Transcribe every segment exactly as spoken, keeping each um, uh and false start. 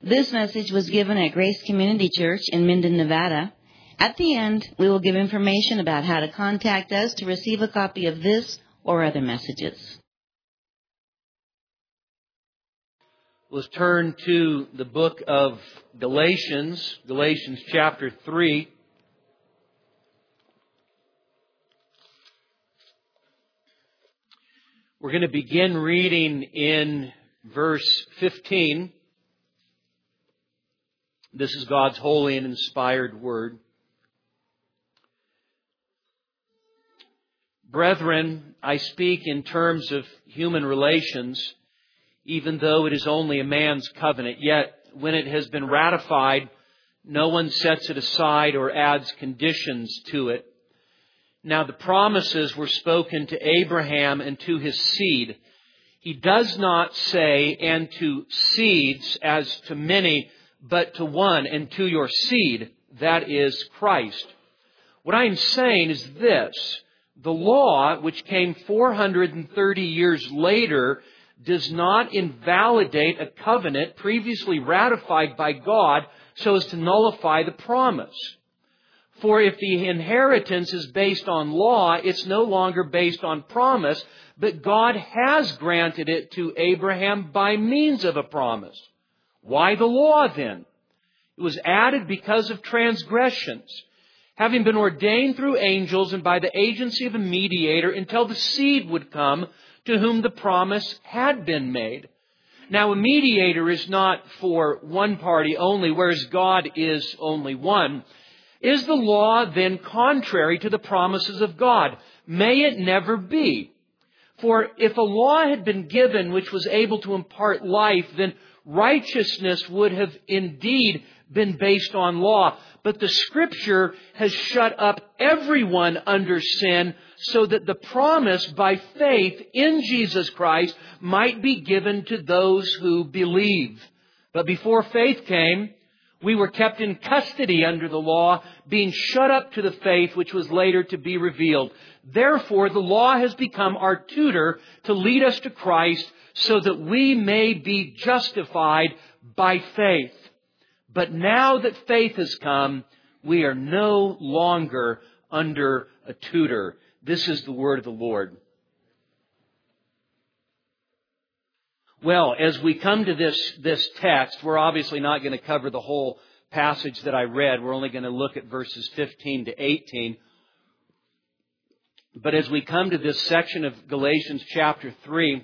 This message was given at Grace Community Church in Minden, Nevada. At the end, we will give information about how to contact us to receive a copy of this or other messages. Let's turn to the book of Galatians, Galatians chapter three. We're going to begin reading in verse fifteen. This is God's holy and inspired word. Brethren, I speak in terms of human relations, even though it is only a man's covenant. Yet, when it has been ratified, no one sets it aside or adds conditions to it. Now, the promises were spoken to Abraham and to his seed. He does not say, and to seeds as to many, but to one, and to your seed, that is Christ. What I am saying is this: the law, which came four hundred thirty years later, does not invalidate a covenant previously ratified by God so as to nullify the promise. For if the inheritance is based on law, it's no longer based on promise, but God has granted it to Abraham by means of a promise. Why the law then? It was added because of transgressions, having been ordained through angels and by the agency of a mediator until the seed would come to whom the promise had been made. Now, a mediator is not for one party only, whereas God is only one. Is the law then contrary to the promises of God? May it never be. For if a law had been given which was able to impart life, then righteousness would have indeed been based on law. But the Scripture has shut up everyone under sin so that the promise by faith in Jesus Christ might be given to those who believe. But before faith came, we were kept in custody under the law, being shut up to the faith which was later to be revealed. Therefore, the law has become our tutor to lead us to Christ so that we may be justified by faith. But now that faith has come, we are no longer under a tutor. This is the word of the Lord. Well, as we come to this, this text, we're obviously not going to cover the whole passage that I read. We're only going to look at verses fifteen to eighteen. But as we come to this section of Galatians chapter three,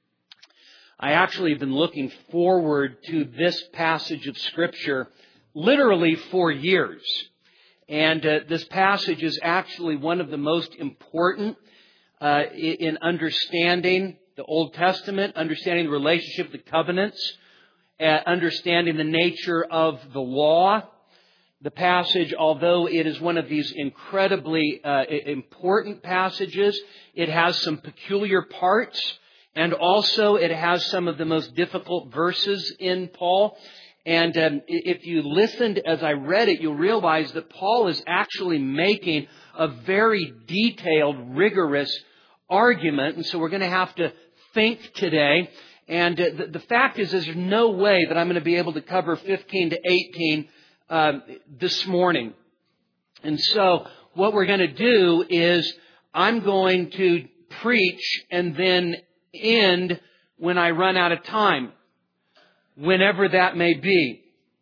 I actually have been looking forward to this passage of Scripture literally for years. And uh, this passage is actually one of the most important uh, in understanding the Old Testament, understanding the relationship, the covenants, uh, understanding the nature of the law. The passage, although it is one of these incredibly uh, important passages, it has some peculiar parts. And also, it has some of the most difficult verses in Paul. And um, if you listened as I read it, you'll realize that Paul is actually making a very detailed, rigorous argument. And so we're going to have to think today. And uh, the, the fact is, is, there's no way that I'm going to be able to cover fifteen to eighteen uh, this morning. And so what we're going to do is I'm going to preach and then end when I run out of time, whenever that may be.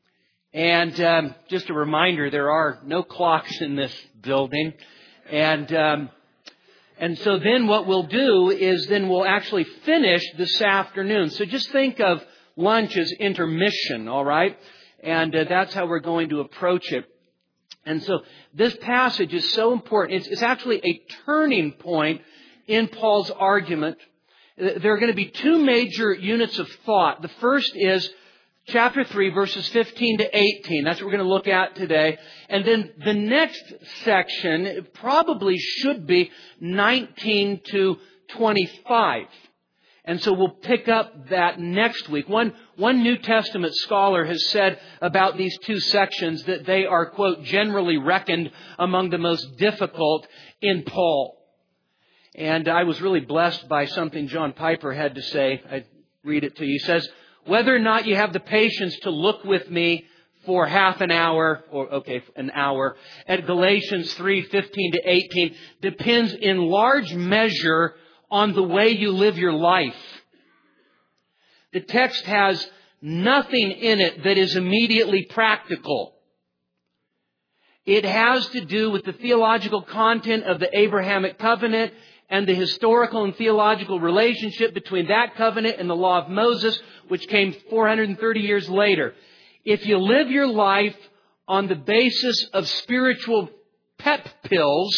And um, just a reminder, there are no clocks in this building. And um, and so then what we'll do is then we'll actually finish this afternoon. So just think of lunch as intermission, all right? And uh, that's how we're going to approach it. And so this passage is so important. It's, it's actually a turning point in Paul's argument. There are going to be two major units of thought. The first is chapter three, verses fifteen to eighteen. That's what we're going to look at today. And then the next section probably should be nineteen to twenty-five. And so we'll pick up that next week. One, one New Testament scholar has said about these two sections that they are, quote, generally reckoned among the most difficult in Paul. And I was really blessed by something John Piper had to say. I read it to you. He says, Whether or not you have the patience to look with me for half an hour, or okay, an hour, at Galatians three fifteen to eighteen, depends in large measure on the way you live your life. The text has nothing in it that is immediately practical. It has to do with the theological content of the Abrahamic covenant and the historical and theological relationship between that covenant and the law of Moses, which came four hundred thirty years later. If you live your life on the basis of spiritual pep pills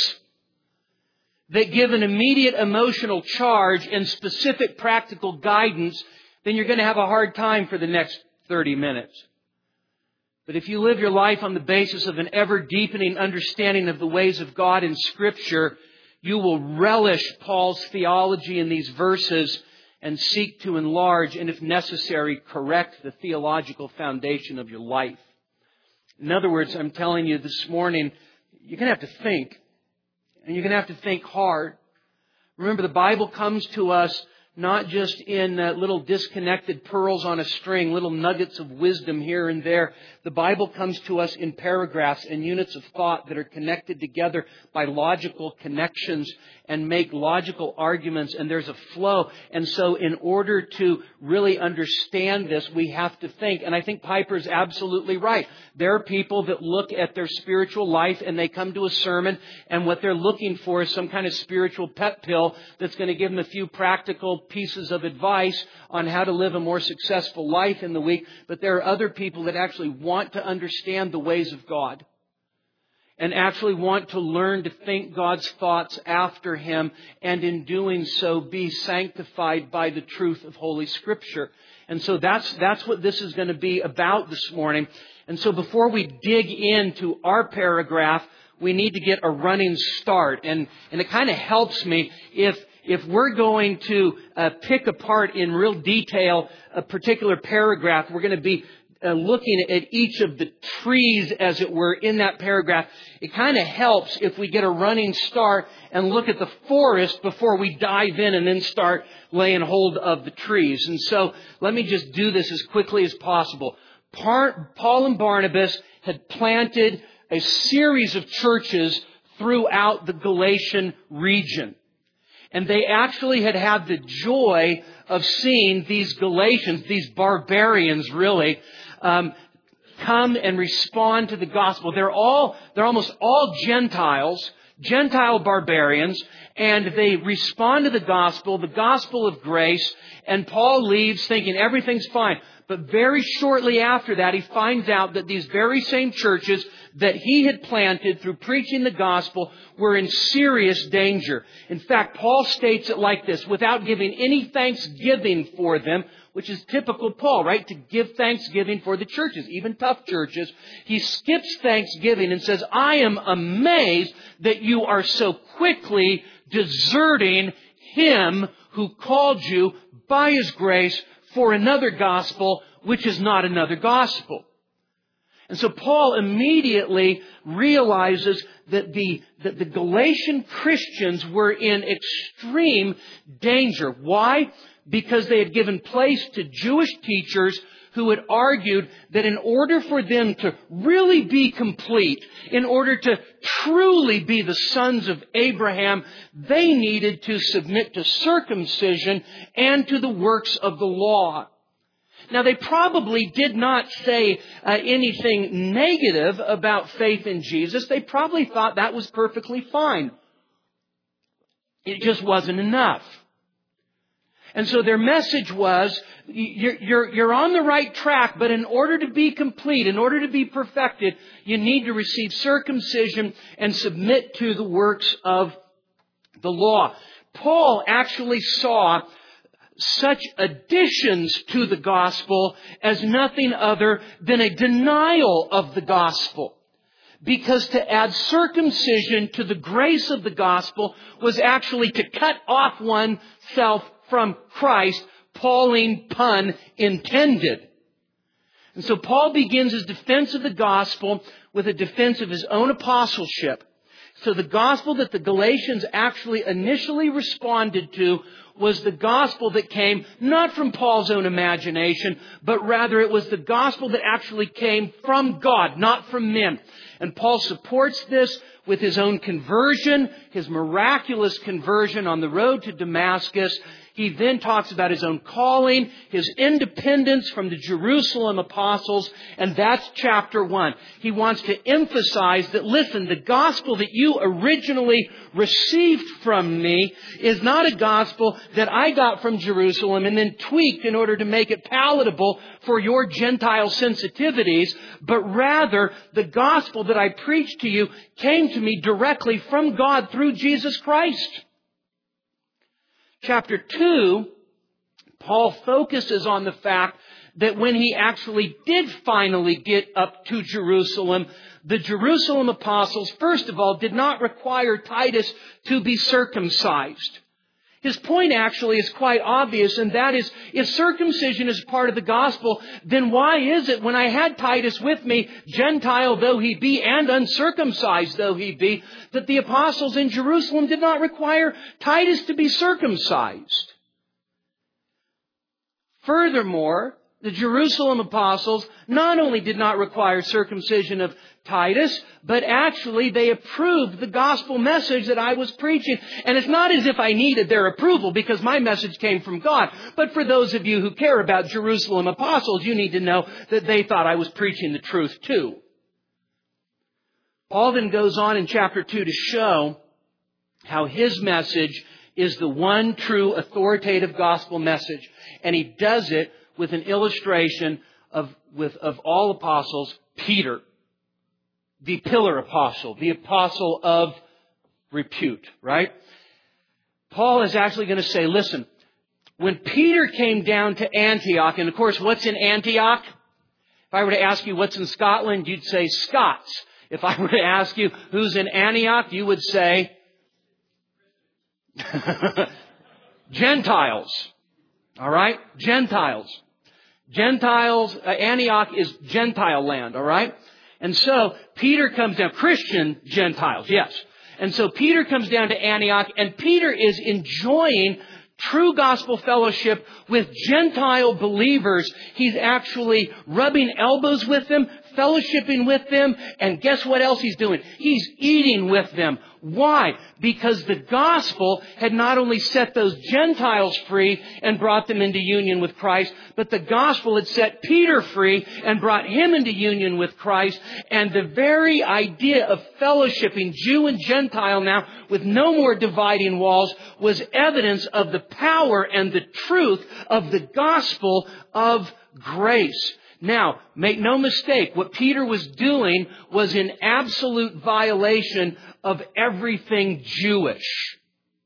that give an immediate emotional charge and specific practical guidance, then you're going to have a hard time for the next thirty minutes. But if you live your life on the basis of an ever-deepening understanding of the ways of God in Scripture, you will relish Paul's theology in these verses and seek to enlarge and, if necessary, correct the theological foundation of your life. In other words, I'm telling you this morning, you're going to have to think. And you're going to have to think hard. Remember, the Bible comes to us not just in uh, little disconnected pearls on a string, little nuggets of wisdom here and there. The Bible comes to us in paragraphs and units of thought that are connected together by logical connections and make logical arguments, and there's a flow. And so in order to really understand this, we have to think. And I think Piper's absolutely right. There are people that look at their spiritual life and they come to a sermon, and what they're looking for is some kind of spiritual pep pill that's going to give them a few practical pieces of advice on how to live a more successful life in the week. But there are other people that actually want to understand the ways of God and actually want to learn to think God's thoughts after Him, and in doing so be sanctified by the truth of Holy Scripture. And so that's that's what this is going to be about this morning. And so before we dig into our paragraph, we need to get a running start. And, and it kind of helps me if If we're going to uh, pick apart in real detail a particular paragraph, we're going to be uh, looking at each of the trees, as it were, in that paragraph. It kind of helps if we get a running start and look at the forest before we dive in and then start laying hold of the trees. And so let me just do this as quickly as possible. Par- Paul and Barnabas had planted a series of churches throughout the Galatian region. And they actually had had the joy of seeing these Galatians, these barbarians really, um, come and respond to the gospel. They're all, they're almost all Gentiles, Gentile barbarians, and they respond to the gospel, the gospel of grace, and Paul leaves thinking everything's fine. But very shortly after that, he finds out that these very same churches that he had planted through preaching the gospel were in serious danger. In fact, Paul states it like this, without giving any thanksgiving for them, which is typical Paul, right? To give thanksgiving for the churches, even tough churches. He skips thanksgiving and says, I am amazed that you are so quickly deserting Him who called you by His grace for another gospel, which is not another gospel. And so Paul immediately realizes that the, that the Galatian Christians were in extreme danger. Why? Because they had given place to Jewish teachers who had argued that in order for them to really be complete, in order to truly be the sons of Abraham, they needed to submit to circumcision and to the works of the law. Now, they probably did not say uh, anything negative about faith in Jesus. They probably thought that was perfectly fine. It just wasn't enough. And so their message was, you're, you're, you're on the right track, but in order to be complete, in order to be perfected, you need to receive circumcision and submit to the works of the law. Paul actually saw such additions to the gospel as nothing other than a denial of the gospel. Because to add circumcision to the grace of the gospel was actually to cut off oneself from Christ, Pauline pun intended. And so Paul begins his defense of the gospel with a defense of his own apostleship. So the gospel that the Galatians actually initially responded to was the gospel that came not from Paul's own imagination, but rather it was the gospel that actually came from God, not from men. And Paul supports this with his own conversion, his miraculous conversion on the road to Damascus. He then talks about his own calling, his independence from the Jerusalem apostles, and that's chapter one. He wants to emphasize that, listen, the gospel that you originally received from me is not a gospel that I got from Jerusalem and then tweaked in order to make it palatable for your Gentile sensitivities, but rather the gospel that I preached to you came to me directly from God through Jesus Christ. Chapter two, Paul focuses on the fact that when he actually did finally get up to Jerusalem, the Jerusalem apostles, first of all, did not require Titus to be circumcised. His point actually is quite obvious, and that is, if circumcision is part of the gospel, then why is it when I had Titus with me, Gentile though he be and uncircumcised though he be, that the apostles in Jerusalem did not require Titus to be circumcised? Furthermore, the Jerusalem apostles not only did not require circumcision of Titus, but actually they approved the gospel message that I was preaching. And it's not as if I needed their approval because my message came from God. But for those of you who care about Jerusalem apostles, you need to know that they thought I was preaching the truth too. Paul then goes on in chapter two to show how his message is the one true authoritative gospel message. And he does it with an illustration of, with, of all apostles, Peter, the pillar apostle, the apostle of repute, right? Paul is actually going to say, listen, when Peter came down to Antioch, and of course, what's in Antioch? If I were to ask you what's in Scotland, you'd say Scots. If I were to ask you who's in Antioch, you would say Gentiles. All right? Gentiles. Gentiles, uh, Antioch is Gentile land, all right? And so Peter comes down, Christian Gentiles, yes. And so Peter comes down to Antioch, and Peter is enjoying true gospel fellowship with Gentile believers. He's actually rubbing elbows with them, fellowshipping with them, and guess what else he's doing? He's eating with them. Why? Because the gospel had not only set those Gentiles free and brought them into union with Christ, but the gospel had set Peter free and brought him into union with Christ. And the very idea of fellowshipping Jew and Gentile now with no more dividing walls was evidence of the power and the truth of the gospel of grace. Now, make no mistake, what Peter was doing was in absolute violation of everything Jewish.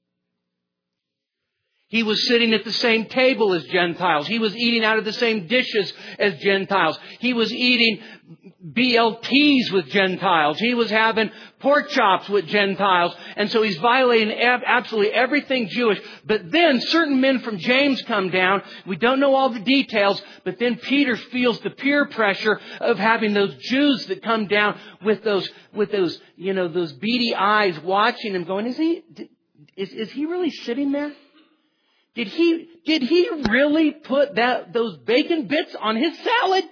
He was sitting at the same table as Gentiles. He was eating out of the same dishes as Gentiles. He was eating B L Ts with Gentiles. He was having pork chops with Gentiles. And so he's violating absolutely everything Jewish. But then certain men from James come down. We don't know all the details. But then Peter feels the peer pressure of having those Jews that come down with those, with those, you know, those beady eyes watching him going, is he, is, is he really sitting there? Did he, did he really put that, those bacon bits on his salad?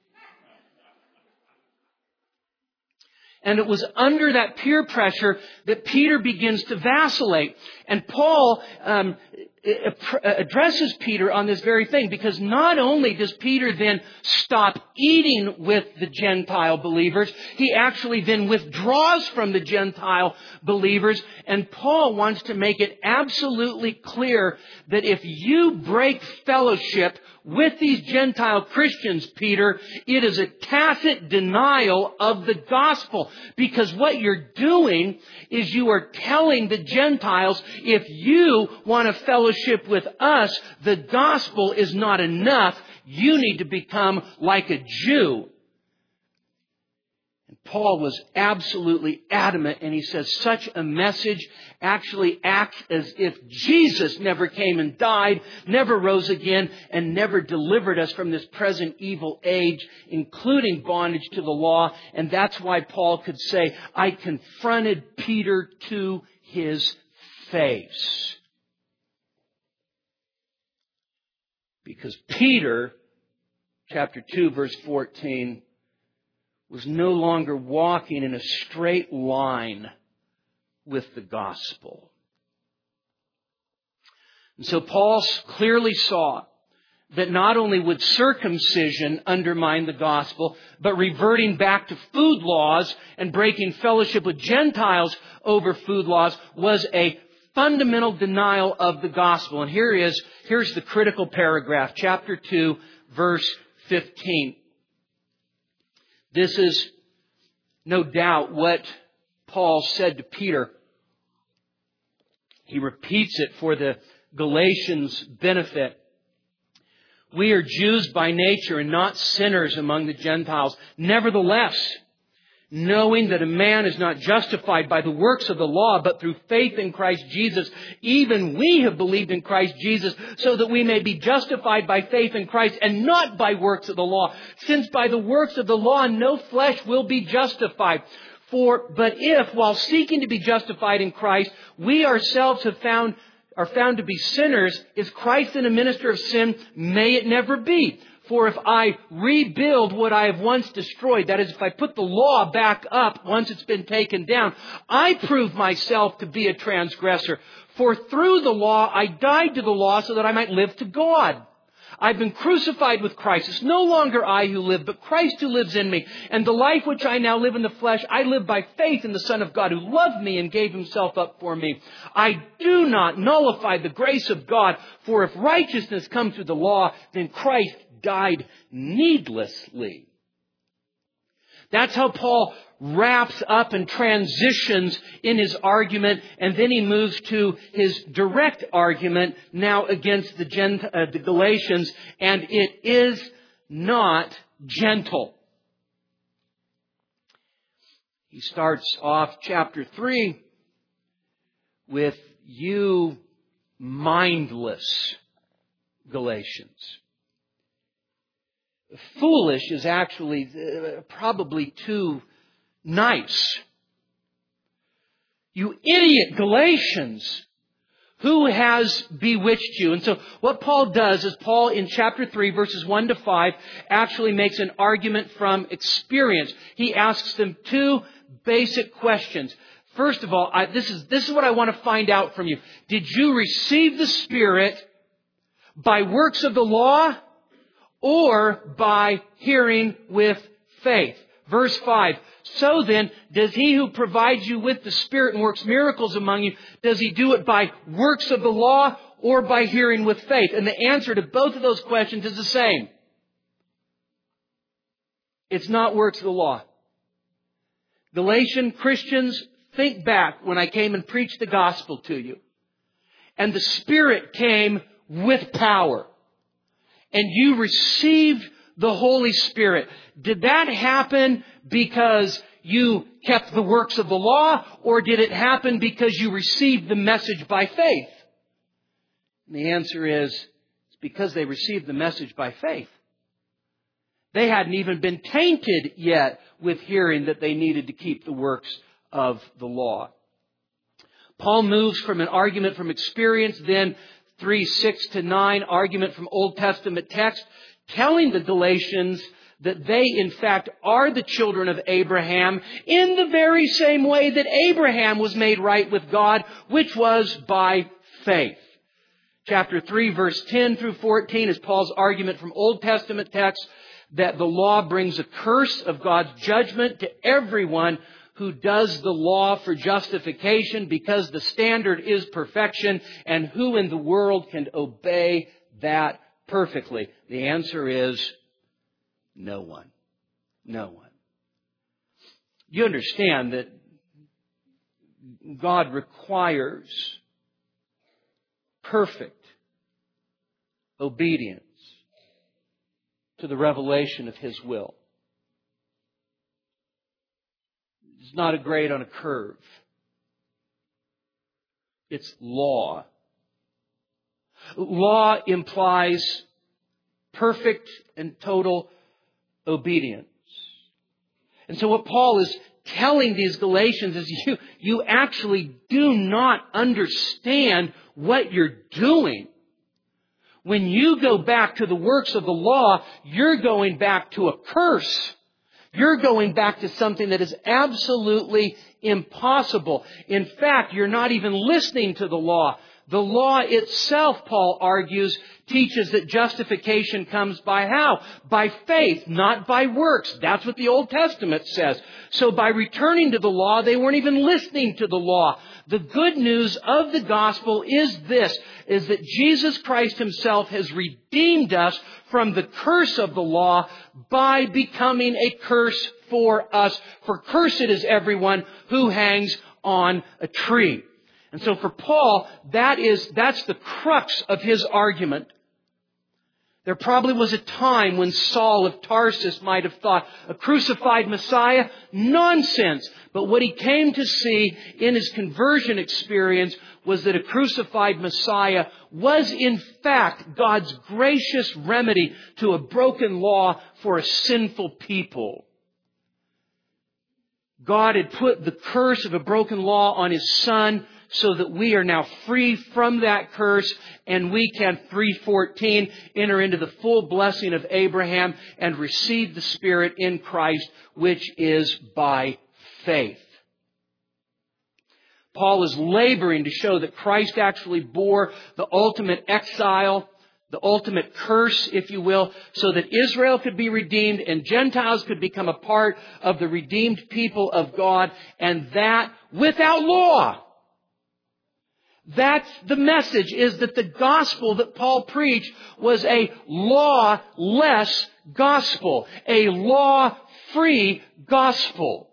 And it was under that peer pressure that Peter begins to vacillate. And Paul um, addresses Peter on this very thing, because not only does Peter then stop eating with the Gentile believers, he actually then withdraws from the Gentile believers. And Paul wants to make it absolutely clear that if you break fellowship with these Gentile Christians, Peter, it is a tacit denial of the gospel. Because what you're doing is you are telling the Gentiles, if you want to fellowship with us, the gospel is not enough. You need to become like a Jew. And Paul was absolutely adamant, and he says such a message actually acts as if Jesus never came and died, never rose again, and never delivered us from this present evil age, including bondage to the law. And that's why Paul could say, I confronted Peter to his face. Because Peter, chapter two, verse fourteen, was no longer walking in a straight line with the gospel. And so Paul clearly saw that not only would circumcision undermine the gospel, but reverting back to food laws and breaking fellowship with Gentiles over food laws was a fundamental denial of the gospel. And here is, here's the critical paragraph, chapter two, verse fifteen. This is no doubt what Paul said to Peter. He repeats it for the Galatians' benefit. We are Jews by nature and not sinners among the Gentiles. Nevertheless, knowing that a man is not justified by the works of the law, but through faith in Christ Jesus, even we have believed in Christ Jesus, so that we may be justified by faith in Christ and not by works of the law. Since by the works of the law no flesh will be justified. For, but if, while seeking to be justified in Christ, we ourselves have found are found to be sinners, is Christ then a minister of sin? May it never be. For if I rebuild what I have once destroyed, that is, if I put the law back up once it's been taken down, I prove myself to be a transgressor. For through the law I died to the law so that I might live to God. I've been crucified with Christ. It's no longer I who live, but Christ who lives in me. And the life which I now live in the flesh, I live by faith in the Son of God who loved me and gave himself up for me. I do not nullify the grace of God, for if righteousness comes through the law, then Christ died needlessly. That's how Paul wraps up and transitions in his argument, and then he moves to his direct argument now against the, Gent- uh, the Galatians, and it is not gentle. He starts off chapter three with, you mindless Galatians. Foolish is actually uh, probably too nice. You idiot Galatians, who has bewitched you? And so what Paul does is Paul in chapter three, verses one to five, actually makes an argument from experience. He asks them two basic questions. First of all, I, this is, this is what I want to find out from you. Did you receive the Spirit by works of the law or by hearing with faith? Verse five. So then, does he who provides you with the Spirit and works miracles among you, does he do it by works of the law or by hearing with faith? And the answer to both of those questions is the same. It's not works of the law. Galatian Christians, think back when I came and preached the gospel to you. And the Spirit came with power. And you received the Holy Spirit. Did that happen because you kept the works of the law, or did it happen because you received the message by faith? And the answer is, it's because they received the message by faith. They hadn't even been tainted yet with hearing that they needed to keep the works of the law. Paul moves from an argument from experience, then three, six to nine, argument from Old Testament text, telling the Galatians that they, in fact, are the children of Abraham in the very same way that Abraham was made right with God, which was by faith. Chapter three, verse ten through fourteen is Paul's argument from Old Testament text that the law brings a curse of God's judgment to everyone who does the law for justification, because the standard is perfection, and who in the world can obey that perfectly? The answer is no one. No one. You understand that God requires perfect obedience to the revelation of His will. It's not a grade on a curve. It's law. Law implies perfect and total obedience. And so what Paul is telling these Galatians is you, you actually do not understand what you're doing When you go back to the works of the law, you're going back to a curse. You're going back to something that is absolutely impossible. In fact, you're not even listening to the law. The law itself, Paul argues, teaches that justification comes by how? By faith, not by works. That's what the Old Testament says. So by returning to the law, they weren't even listening to the law. The good news of the gospel is this, is that Jesus Christ Himself has redeemed us from the curse of the law by becoming a curse for us. For cursed is everyone who hangs on a tree. And so for Paul, that is, that's the crux of his argument. There probably was a time when Saul of Tarsus might have thought, a crucified Messiah? Nonsense! But what he came to see in his conversion experience was that a crucified Messiah was in fact God's gracious remedy to a broken law for a sinful people. God had put the curse of a broken law on His Son so that we are now free from that curse, and we can, three fourteen, enter into the full blessing of Abraham and receive the Spirit in Christ, which is by faith. Paul is laboring to show that Christ actually bore the ultimate exile, the ultimate curse, if you will, so that Israel could be redeemed and Gentiles could become a part of the redeemed people of God, and that without law. That's the message, is that the gospel that Paul preached was a lawless gospel, a law-free gospel.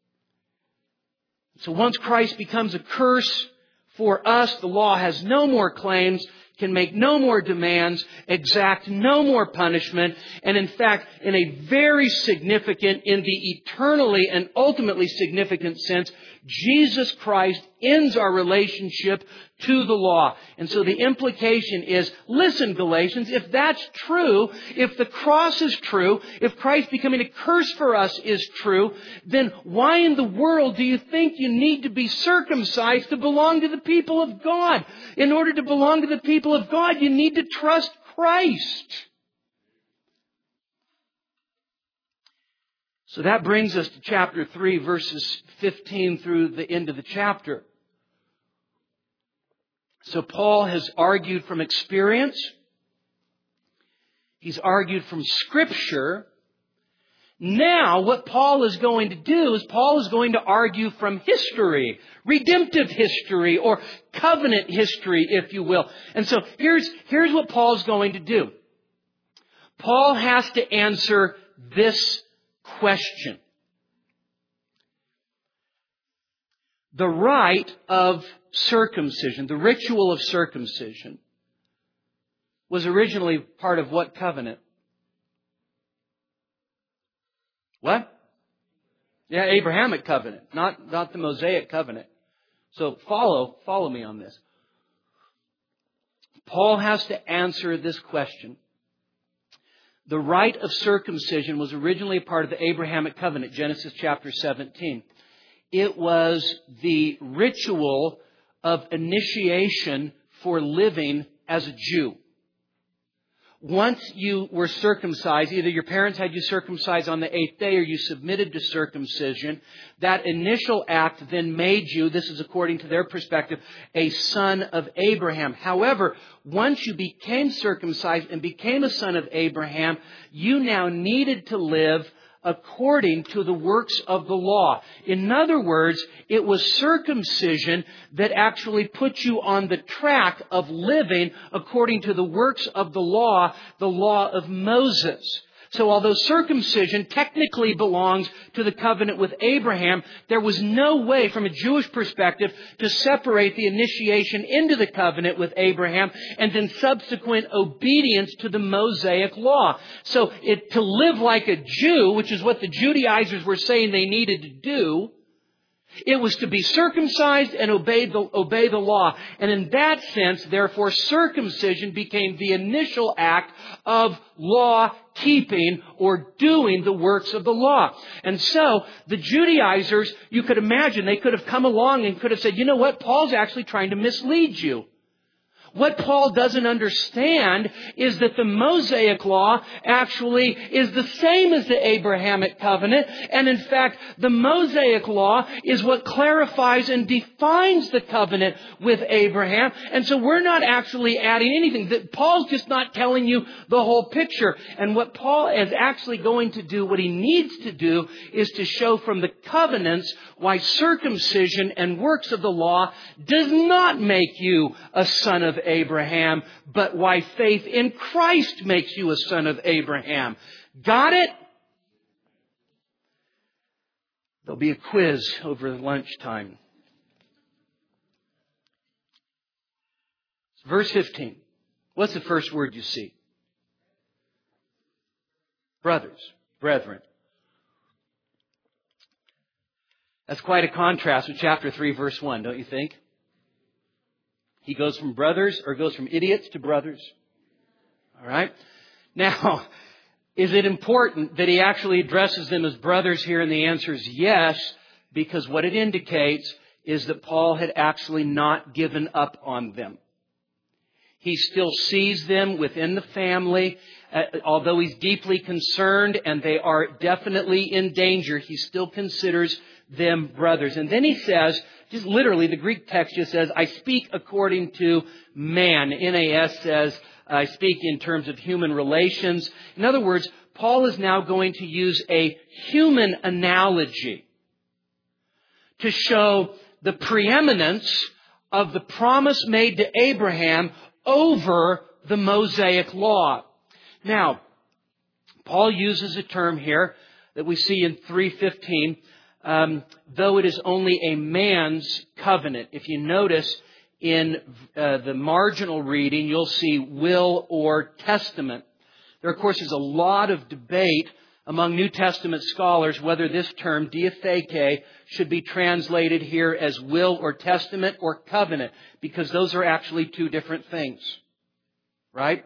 So once Christ becomes a curse for us, the law has no more claims, can make no more demands, exact no more punishment, and in fact, in a very significant, in the eternally and ultimately significant sense, Jesus Christ ends our relationship to the law. And so the implication is, listen, Galatians, if that's true, if the cross is true, if Christ becoming a curse for us is true, then why in the world do you think you need to be circumcised to belong to the people of God? In order to belong to the people of God, you need to trust Christ. So that brings us to chapter three, verses fifteen through the end of the chapter. So Paul has argued from experience. He's argued from Scripture. Now, what Paul is going to do is Paul is going to argue from history, redemptive history, or covenant history, if you will. And so here's, here's what Paul's going to do. Paul has to answer this question. The rite of circumcision, the ritual of circumcision, was originally part of what covenant? What? Yeah, Abrahamic covenant, not, not the Mosaic covenant. So follow, follow me on this. Paul has to answer this question. The rite of circumcision was originally a part of the Abrahamic covenant, Genesis chapter seventeen. It was the ritual of initiation for living as a Jew. Once you were circumcised, either your parents had you circumcised on the eighth day or you submitted to circumcision, that initial act then made you, this is according to their perspective, a son of Abraham. However, once you became circumcised and became a son of Abraham, you now needed to live according to the works of the law. In other words, it was circumcision that actually put you on the track of living according to the works of the law, the law of Moses. So although circumcision technically belongs to the covenant with Abraham, there was no way from a Jewish perspective to separate the initiation into the covenant with Abraham and then subsequent obedience to the Mosaic law. So it, to live like a Jew, which is what the Judaizers were saying they needed to do, it was to be circumcised and obey the, obey the law. And in that sense, therefore, circumcision became the initial act of law keeping or doing the works of the law. And so the Judaizers, you could imagine, they could have come along and could have said, you know what, Paul's actually trying to mislead you. what Paul doesn't understand is that the Mosaic Law actually is the same as the Abrahamic covenant. And in fact, the Mosaic Law is what clarifies and defines the covenant with Abraham. And so we're not actually adding anything. That Paul's just not telling you the whole picture. And what Paul is actually going to do, what he needs to do, is to show from the covenants why circumcision and works of the law does not make you a son of Abraham, but why faith in Christ makes you a son of Abraham. Got it? There'll be a quiz over lunchtime. Verse fifteen. What's the first word you see? Brothers, brethren. That's quite a contrast with chapter three, verse one, don't you think? He goes from brothers, or goes from idiots to brothers. All right? Now, is it important that he actually addresses them as brothers here? And the answer is yes, because what it indicates is that Paul had actually not given up on them. He still sees them within the family. Uh, although he's deeply concerned and they are definitely in danger, he still considers them brothers. And then he says, just literally, the Greek text just says, I speak according to man. N A S says, I speak in terms of human relations. In other words, Paul is now going to use a human analogy to show the preeminence of the promise made to Abraham over the Mosaic Law. Now, Paul uses a term here that we see in three fifteen, um, though it is only a man's covenant. If you notice in uh, the marginal reading, you'll see will or testament. There, of course, is a lot of debate among New Testament scholars whether this term, diatheke, should be translated here as will or testament or covenant, because those are actually two different things. Right?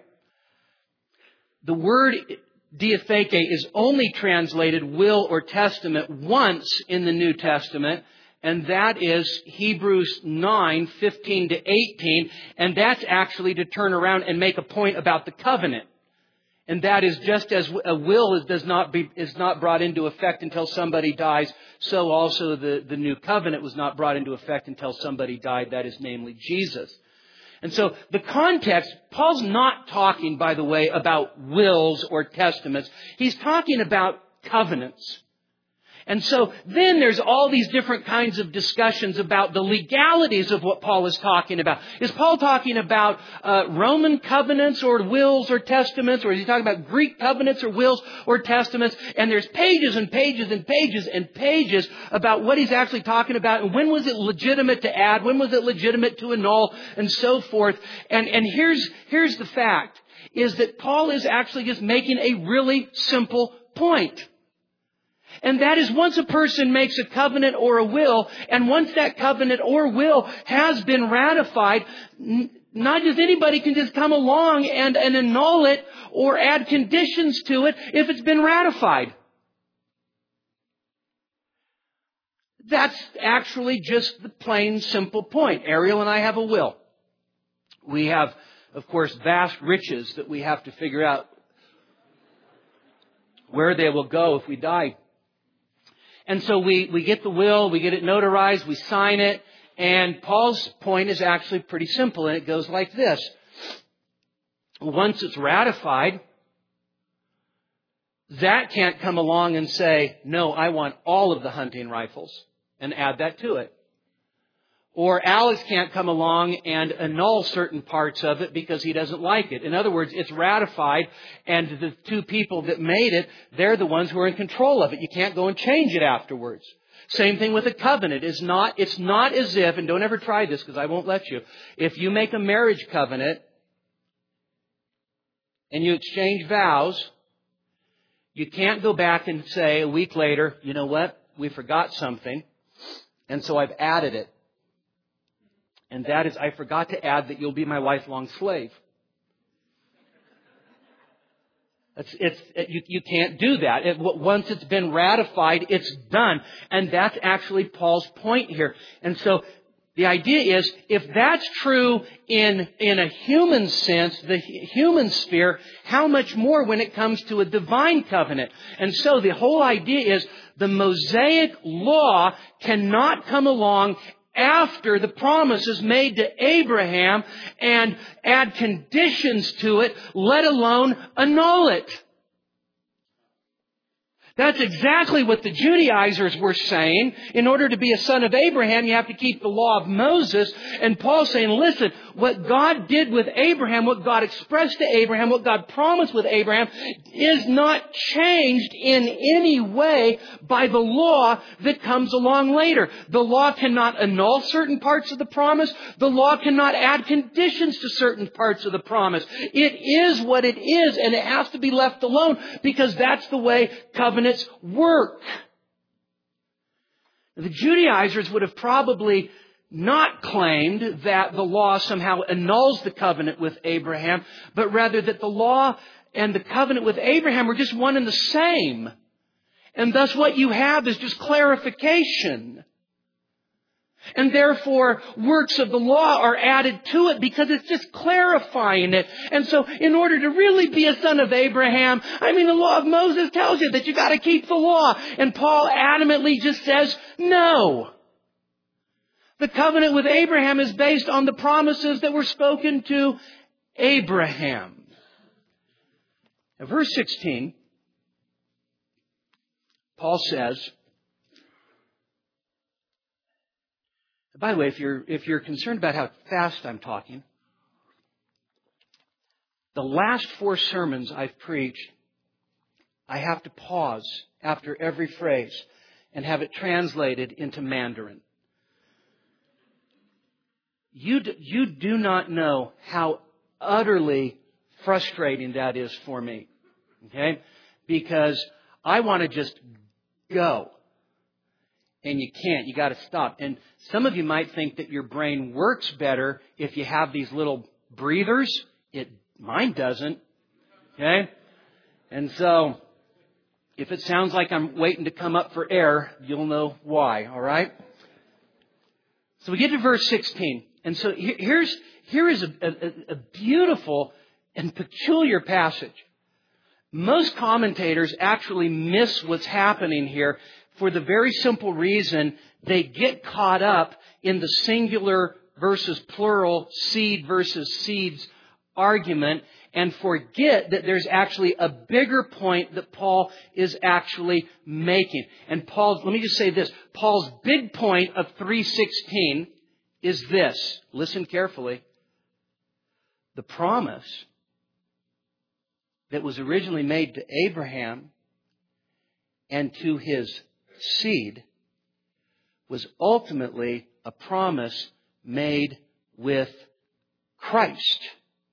The word diatheke is only translated will or testament once in the New Testament, and that is Hebrews nine, fifteen to eighteen, and that's actually to turn around and make a point about the covenant. And that is, just as a will is, does not be, is not brought into effect until somebody dies, so also the, the new covenant was not brought into effect until somebody died, that is namely Jesus. And so the context, Paul's not talking, by the way, about wills or testaments. He's talking about covenants. And so then there's all these different kinds of discussions about the legalities of what Paul is talking about. Is Paul talking about uh, Roman covenants or wills or testaments? Or is he talking about Greek covenants or wills or testaments? And there's pages and pages and pages and pages about what he's actually talking about. And when was it legitimate to add? When was it legitimate to annul? And so forth. And, and here's, here's the fact, is that Paul is actually just making a really simple point. And that is, once a person makes a covenant or a will, and once that covenant or will has been ratified, not just anybody can just come along and, and annul it or add conditions to it if it's been ratified. That's actually just the plain, simple point. Ariel and I have a will. We have, of course, vast riches that we have to figure out where they will go if we die. And so we, we get the will, we get it notarized, we sign it, and Paul's point is actually pretty simple, and it goes like this. Once it's ratified, Zach can't come along and say, no, I want all of the hunting rifles, and add that to it. Or Alex can't come along and annul certain parts of it because he doesn't like it. In other words, it's ratified, and the two people that made it, they're the ones who are in control of it. You can't go and change it afterwards. Same thing with a covenant. It's not, it's not as if, and don't ever try this because I won't let you, if you make a marriage covenant and you exchange vows, you can't go back and say a week later, you know what, we forgot something, and so I've added it. And that is, I forgot to add that you'll be my lifelong slave. It's, it's, it, you, you can't do that. It, once it's been ratified, it's done. And that's actually Paul's point here. And so the idea is, if that's true in, in a human sense, the human sphere, how much more when it comes to a divine covenant? And so the whole idea is the Mosaic law cannot come along after the promises made to Abraham and add conditions to it, let alone annul it. That's exactly what the Judaizers were saying. In order to be a son of Abraham, you have to keep the law of Moses. And Paul's saying, listen, what God did with Abraham, what God expressed to Abraham, what God promised with Abraham, is not changed in any way by the law that comes along later. The law cannot annul certain parts of the promise. The law cannot add conditions to certain parts of the promise. It is what it is, and it has to be left alone, because that's the way covenants work. The Judaizers would have probably not claimed that the law somehow annuls the covenant with Abraham, but rather that the law and the covenant with Abraham were just one and the same. And thus what you have is just clarification. And therefore, works of the law are added to it because it's just clarifying it. And so, in order to really be a son of Abraham, I mean, the law of Moses tells you that you got to keep the law. And Paul adamantly just says, no. The covenant with Abraham is based on the promises that were spoken to Abraham. Now, verse sixteen, Paul says, by the way, if you're, if you're concerned about how fast I'm talking, the last four sermons I've preached, I have to pause after every phrase and have it translated into Mandarin. You, d- you do not know how utterly frustrating that is for me. Okay? Because I want to just go. And you can't. You got to stop. And some of you might think that your brain works better if you have these little breathers. It, mine doesn't. Okay? And so, if it sounds like I'm waiting to come up for air, you'll know why. All right? So we get to verse sixteen. And so here's, here is a, a, a beautiful and peculiar passage. Most commentators actually miss what's happening here, for the very simple reason they get caught up in the singular versus plural, seed versus seeds argument, and forget that there's actually a bigger point that Paul is actually making. And Paul's, let me just say this, Paul's big point of three sixteen is this. Listen carefully. The promise that was originally made to Abraham and to his seed was ultimately a promise made with Christ.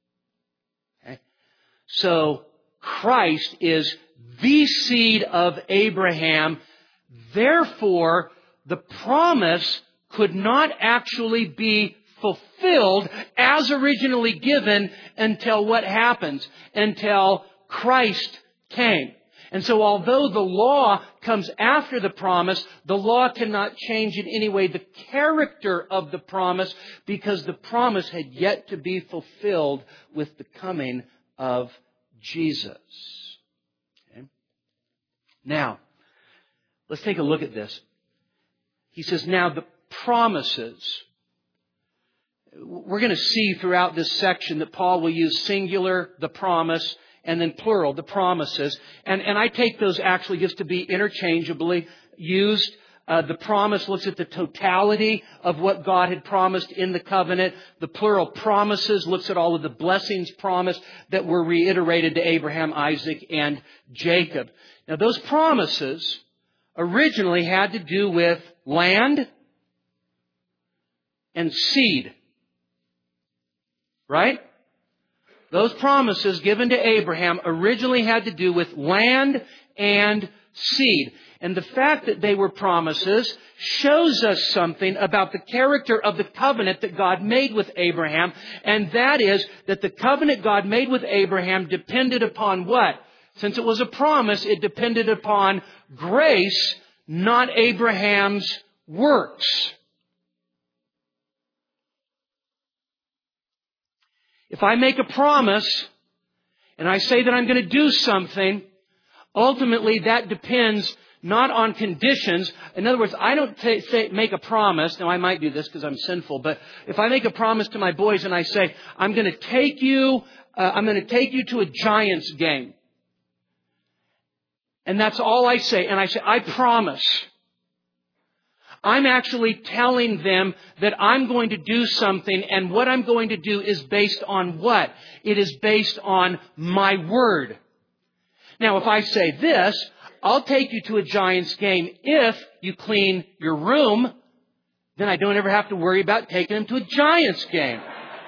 Okay? So Christ is the seed of Abraham. Therefore, the promise could not actually be fulfilled as originally given until what happens? Until Christ came. And so although the law comes after the promise, the law cannot change in any way the character of the promise, because the promise had yet to be fulfilled with the coming of Jesus. Okay? Now, let's take a look at this. He says, now the promises. We're going to see throughout this section that Paul will use singular, the promise, and then plural, the promises. And, and I take those actually just to be interchangeably used. Uh, the promise looks at the totality of what God had promised in the covenant. The plural promises looks at all of the blessings promised that were reiterated to Abraham, Isaac, and Jacob. Now, those promises originally had to do with land and seed. Right? Those promises given to Abraham originally had to do with land and seed. And the fact that they were promises shows us something about the character of the covenant that God made with Abraham. And that is that the covenant God made with Abraham depended upon what? Since it was a promise, it depended upon grace, not Abraham's works. If I make a promise and I say that I'm going to do something, ultimately that depends not on conditions. In other words, I don't t- say, make a promise. Now, I might do this because I'm sinful, but if I make a promise to my boys and I say, I'm going to take you, uh, I'm going to take you to a Giants game. And that's all I say. And I say, I promise. I'm actually telling them that I'm going to do something, and what I'm going to do is based on what? It is based on my word. Now, if I say this, I'll take you to a Giants game if you clean your room, then I don't ever have to worry about taking them to a Giants game.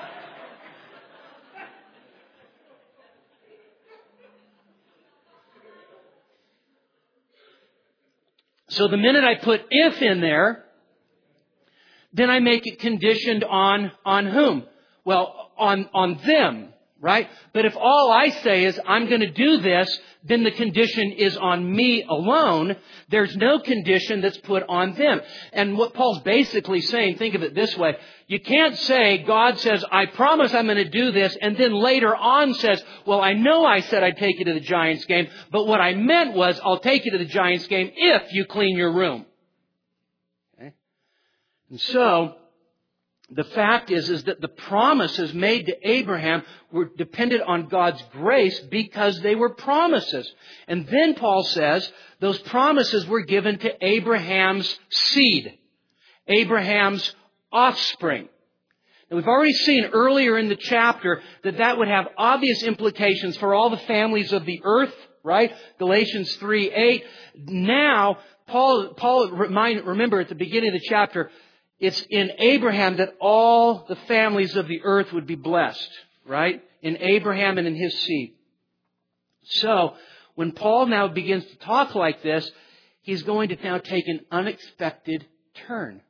So the minute I put if in there, then I make it conditioned on, on whom? Well, on, on them, right? But if all I say is I'm going to do this, then the condition is on me alone. There's no condition that's put on them. And what Paul's basically saying, think of it this way. You can't say, God says, I promise I'm going to do this, and then later on says, well, I know I said I'd take you to the Giants game, but what I meant was I'll take you to the Giants game if you clean your room. Okay? And so, the fact is, is that the promises made to Abraham were dependent on God's grace because they were promises. And then Paul says those promises were given to Abraham's seed, Abraham's offspring. And we've already seen earlier in the chapter that that would have obvious implications for all the families of the earth, right? Galatians three eight. Now, Paul, Paul remind, remember at the beginning of the chapter, it's in Abraham that all the families of the earth would be blessed, right? In Abraham and in his seed. So, when Paul now begins to talk like this, he's going to now take an unexpected turn.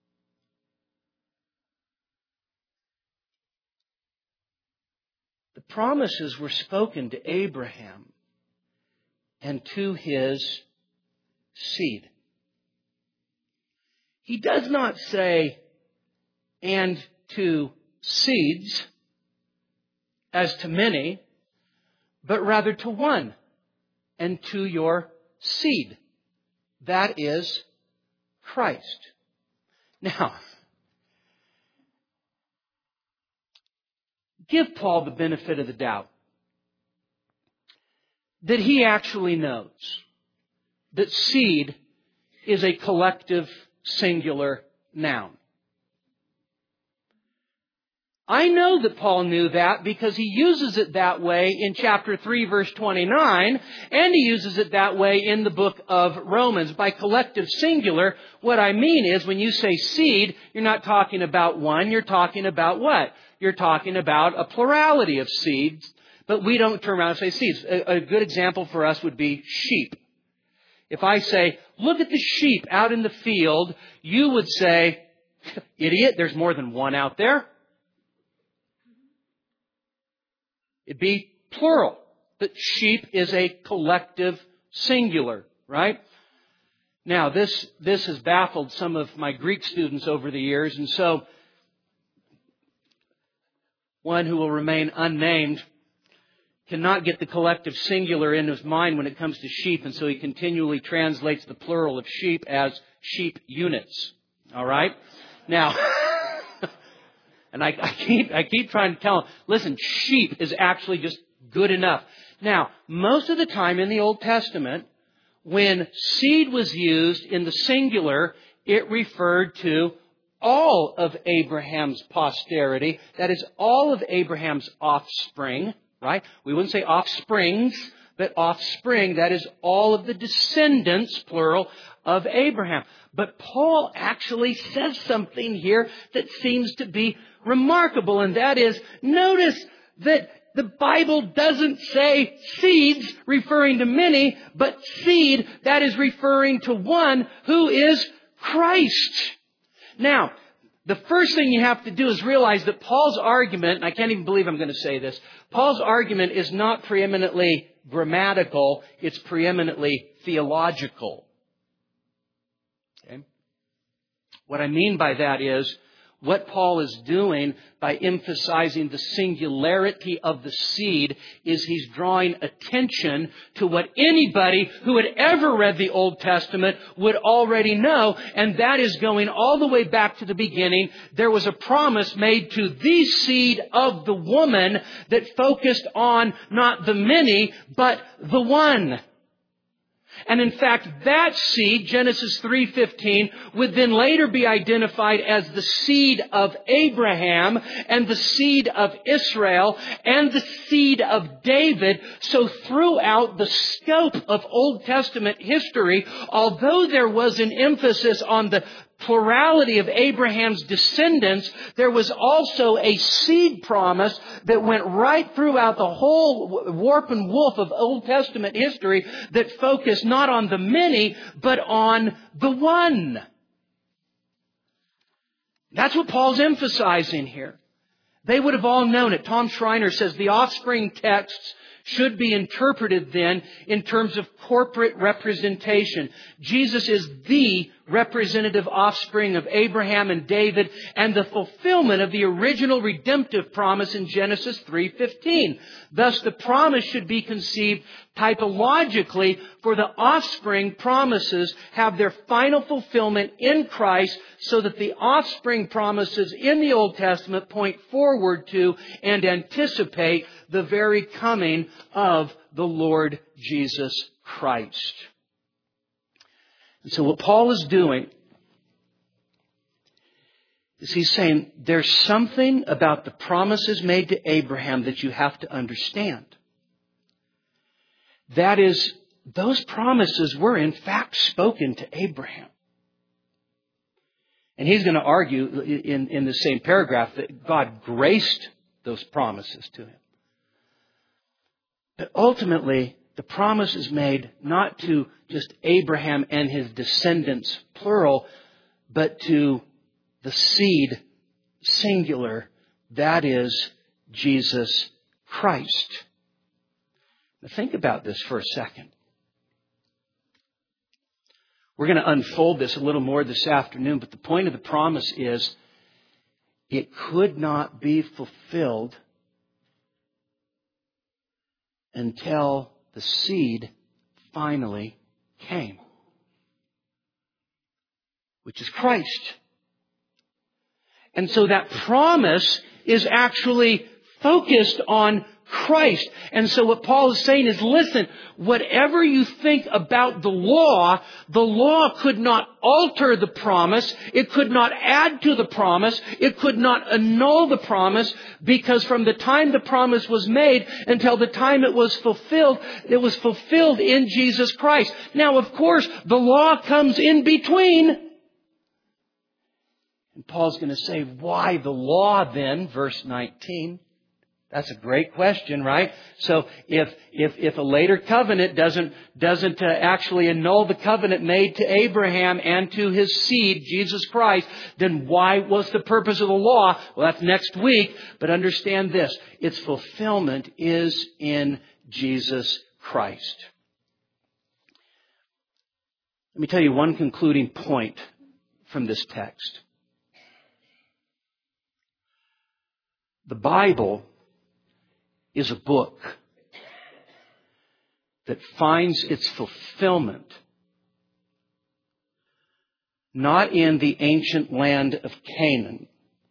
The promises were spoken to Abraham and to his seed. He does not say, and to seeds, as to many, but rather to one, and to your seed. That is Christ. Now, give Paul the benefit of the doubt that he actually knows that seed is a collective singular noun. I know that Paul knew that because he uses it that way in chapter three, verse twenty-nine, and he uses it that way in the book of Romans. By collective singular, what I mean is when you say seed, you're not talking about one, you're talking about what? You're talking about a plurality of seeds, but we don't turn around and say seeds. A, a good example for us would be sheep. If I say, look at the sheep out in the field, you would say, idiot, there's more than one out there. It'd be plural. But sheep is a collective singular, right? Now, this, this has baffled some of my Greek students over the years, and so one who will remain unnamed cannot get the collective singular in his mind when it comes to sheep, and so he continually translates the plural of sheep as sheep units. All right? Now, and I, I keep I keep trying to tell him, listen, sheep is actually just good enough. Now, most of the time in the Old Testament, when seed was used in the singular, it referred to all of Abraham's posterity. That is, all of Abraham's offspring. Right? We wouldn't say offsprings, but offspring. That is all of the descendants, plural, of Abraham. But Paul actually says something here that seems to be remarkable, and that is, notice that the Bible doesn't say seeds referring to many, but seed that is referring to one who is Christ. Now, the first thing you have to do is realize that Paul's argument, and I can't even believe I'm going to say this, Paul's argument is not preeminently grammatical, it's preeminently theological. Okay? What I mean by that is, what Paul is doing by emphasizing the singularity of the seed is he's drawing attention to what anybody who had ever read the Old Testament would already know, and that is going all the way back to the beginning. There was a promise made to the seed of the woman that focused on not the many, but the one. And in fact, that seed, Genesis three fifteen, would then later be identified as the seed of Abraham and the seed of Israel and the seed of David. So throughout the scope of Old Testament history, although there was an emphasis on the plurality of Abraham's descendants, there was also a seed promise that went right throughout the whole warp and woof of Old Testament history that focused not on the many, but on the one. That's what Paul's emphasizing here. They would have all known it. Tom Schreiner says the offspring texts should be interpreted then in terms of corporate representation. Jesus is the representative offspring of Abraham and David and the fulfillment of the original redemptive promise in Genesis three fifteen. Thus, the promise should be conceived typologically, for the offspring promises have their final fulfillment in Christ, so that the offspring promises in the Old Testament point forward to and anticipate the very coming of the Lord Jesus Christ. And so what Paul is doing is he's saying there's something about the promises made to Abraham that you have to understand. That is, those promises were in fact spoken to Abraham. And he's going to argue in, in the same paragraph that God graced those promises to him. But ultimately, the promise is made not to just Abraham and his descendants, plural, but to the seed, singular, that is Jesus Christ. Now think about this for a second. We're going to unfold this a little more this afternoon, but the point of the promise is it could not be fulfilled until the seed finally came, which is Christ. And so that promise is actually focused on Christ. And so what Paul is saying is, listen, whatever you think about the law, the law could not alter the promise. It could not add to the promise. It could not annul the promise, because from the time the promise was made until the time it was fulfilled, it was fulfilled in Jesus Christ. Now, of course, the law comes in between. And Paul's going to say, why the law then? Verse nineteen. That's a great question, right? So if if if a later covenant doesn't doesn't uh, actually annul the covenant made to Abraham and to his seed, Jesus Christ, then why was the purpose of the law? Well, that's next week. But understand this: its fulfillment is in Jesus Christ. Let me tell you one concluding point from this text. The Bible is a book that finds its fulfillment not in the ancient land of Canaan,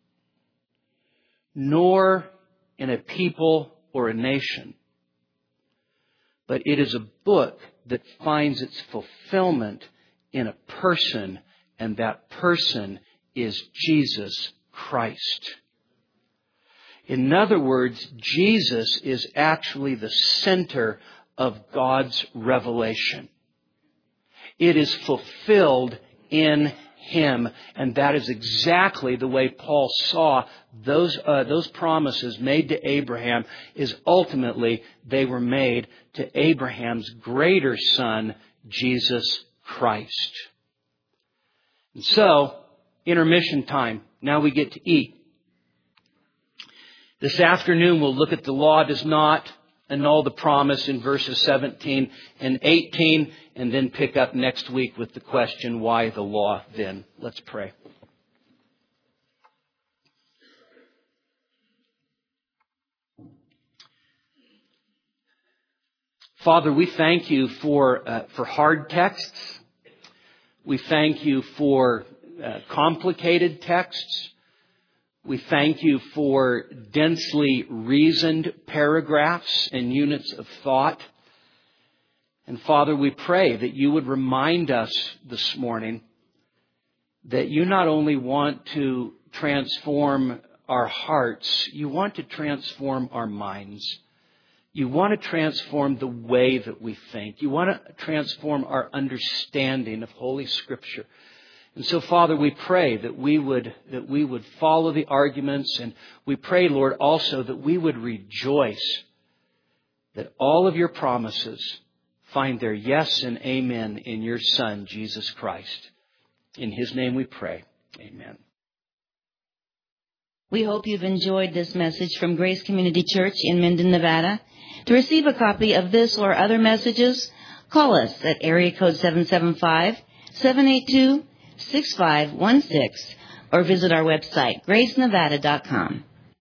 nor in a people or a nation, but it is a book that finds its fulfillment in a person, and that person is Jesus Christ. In other words, Jesus is actually the center of God's revelation. It is fulfilled in Him. And that is exactly the way Paul saw those, uh, those promises made to Abraham, is ultimately they were made to Abraham's greater son, Jesus Christ. And so, intermission time. Now we get to eat. This afternoon we'll look at the law does not annul the promise in verses seventeen and eighteen, and then pick up next week with the question, why the law then? Let's pray. Father, we thank you for uh, for hard texts. We thank you for uh, complicated texts. We thank you for densely reasoned paragraphs and units of thought. And Father, we pray that you would remind us this morning that you not only want to transform our hearts, you want to transform our minds. You want to transform the way that we think. You want to transform our understanding of Holy Scripture. And so, Father, we pray that we would that we would follow the arguments, and we pray, Lord, also that we would rejoice that all of your promises find their yes and amen in your Son, Jesus Christ. In his name we pray. Amen. We hope you've enjoyed this message from Grace Community Church in Minden, Nevada. To receive a copy of this or other messages, call us at area code seven seven five, seven eight two, six five one six or visit our website, grace nevada dot com.